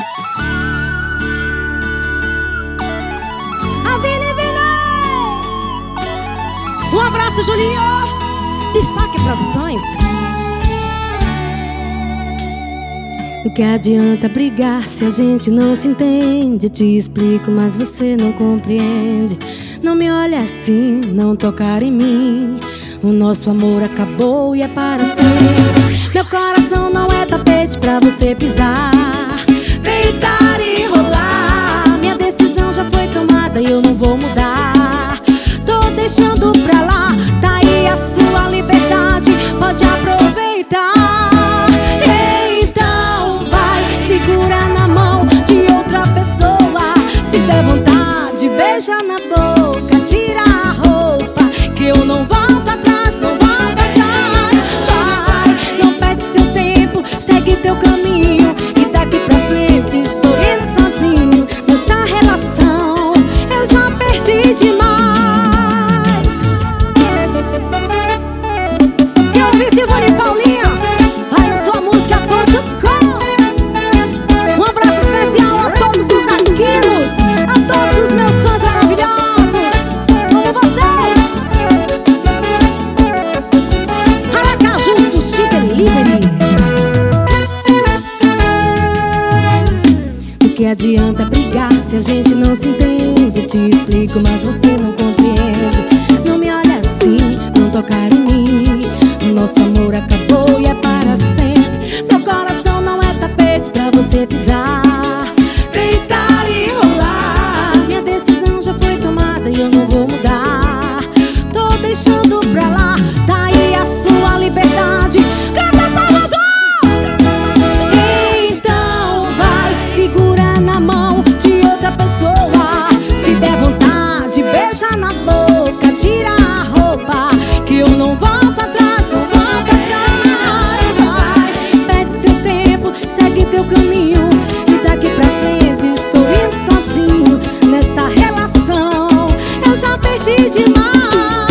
Um abraço, Julinho. Destaque Produções. Do que adianta brigar se a gente não se entende? Te explico, mas você não compreende. Não me olha assim, não tocar em mim. O nosso amor acabou e é para sempre. Meu coração não é tapete pra você pisar, deitar e rolar. Minha decisão já foi tomada e eu não vou mudar. Tô deixando pra lá, tá aí a sua liberdade, pode aproveitar. Então vai, segura na mão de outra pessoa. Se der vontade, beija na boca, tira a roupa, que eu não volto atrás, não volto atrás. Vai, não perde seu tempo, segue teu caminho. E daqui pra frente estou indo sozinho. Nessa relação eu já perdi demais. Silvana e Paulinha, vai na sua música.com. Um abraço especial a todos os arquinos, a todos os meus fãs maravilhosos. Amo vocês. Aracaju Sushi Delivery. Do que adianta brigar se a gente não se entende? Te explico, mas você não compreende. Não me olha assim, não tocar em mim. Nosso amor acabou e é para sempre. Meu coração não é tapete pra você pisar, deitar e rolar. Minha decisão já foi tomada e eu não vou mudar. Tô deixando pra lá, tá aí a sua liberdade. Canta, Salvador! Então vai, segura na mão de outra pessoa. Se der vontade, beija na boca, tira a roupa, que eu não volto atrás. Teu caminho, e daqui pra frente estou indo sozinho. Nessa relação eu já perdi demais.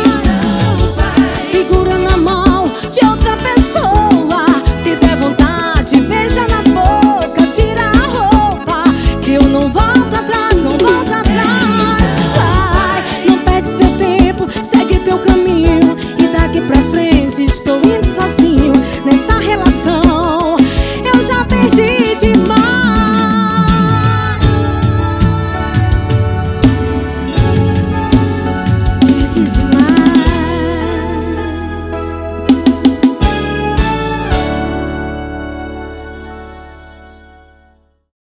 Segura na mão de outra pessoa. Se der vontade, beija na boca, tira a roupa, que eu não volto atrás, não volto atrás. Vai, não perde seu tempo, segue teu caminho. E daqui pra frente estou indo sozinho. Nessa relação eu já perdi.